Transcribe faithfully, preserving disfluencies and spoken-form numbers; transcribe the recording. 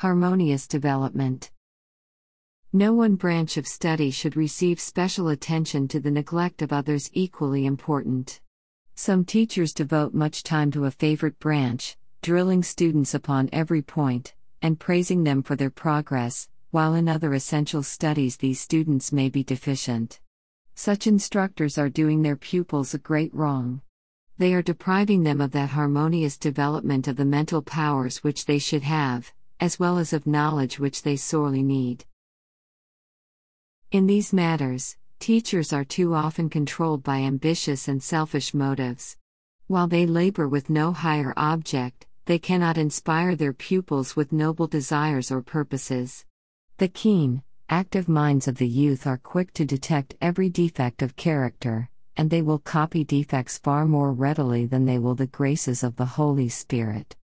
Harmonious development. No one branch of study should receive special attention to the neglect of others equally important. Some teachers devote much time to a favorite branch, drilling students upon every point, and praising them for their progress, while in other essential studies these students may be deficient. Such instructors are doing their pupils a great wrong. They are depriving them of that harmonious development of the mental powers which they should have, as well as of knowledge which they sorely need. In these matters, teachers are too often controlled by ambitious and selfish motives. While they labor with no higher object, they cannot inspire their pupils with noble desires or purposes. The keen, active minds of the youth are quick to detect every defect of character, and they will copy defects far more readily than they will the graces of the Holy Spirit.